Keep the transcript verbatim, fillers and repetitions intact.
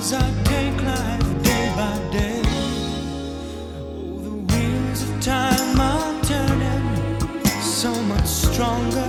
as I take life day by day. Oh, the wheels of time are turning so much stronger.